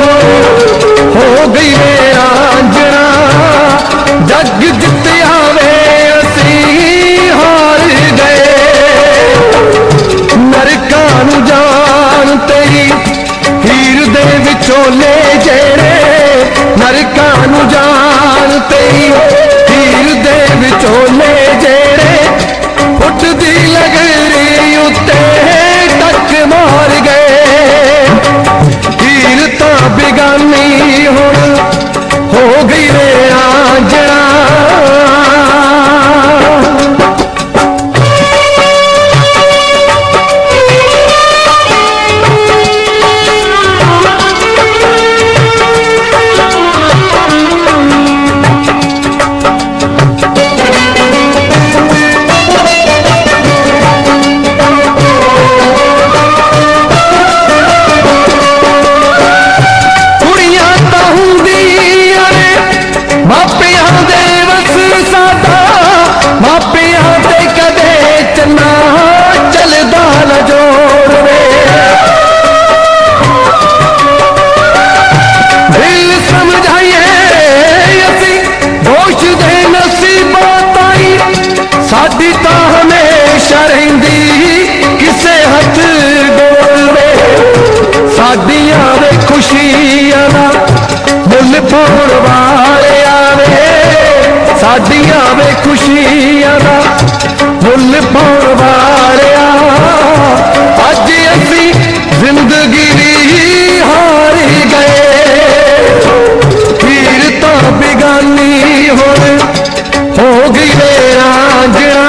हो गई वे रांझणा जग जित्या वे असी हार गए नरकां नूं जान तेरी हीर दे विचोले जेड़े नरकां नूं जान तेरी हीर दे विचोले जेड़े फुटदी लगरी उत्ते टक मार गए हीर तां बेगानी हुण हो गई रे रांझणा साडी तां हमेशा रहिंदी किसे हथ डोलवे साडियां वे खुशियां दा मुल पाउण वाले आवे साडियां वे खुशियां दा मुल पाउण वाले अज असी जिंदगी हार गए हीर तां बेगानी हुण हो गई रे रांझणा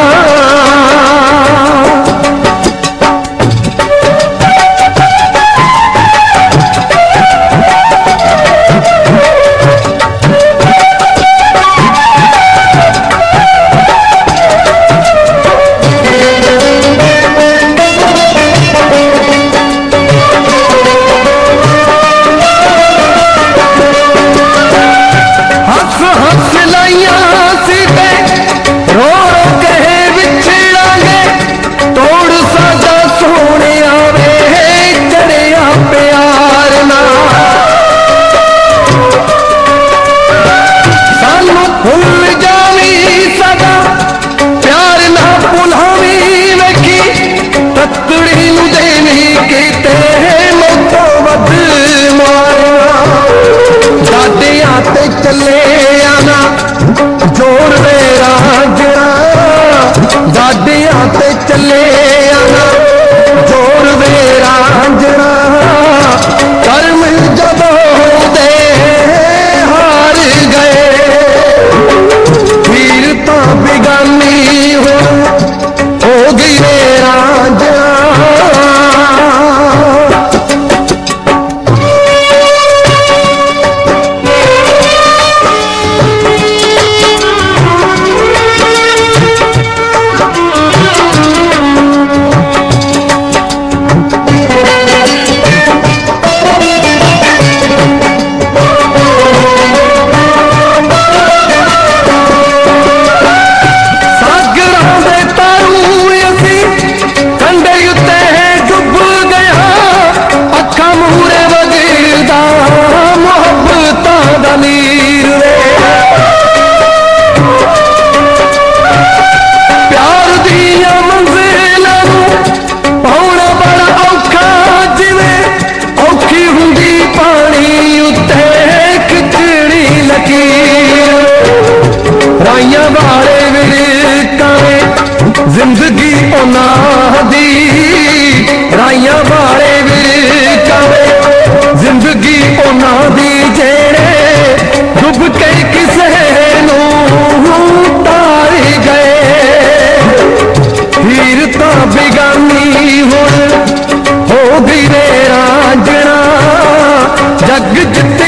चले आना जोर वे रांझणा दादियां ते चले आना जोर वे रांझणा कर्म जदों दे हार गए हीर तां बेगानी हो गई वे रांझणा जिंदगी उन्हां दी राइयां वाले विरकावे जिंदगी उन्हां दी जेड़े डुब के किसे नूं तार गए हीर तां बेगानी हुण हो गई रे रांझणा जग जिते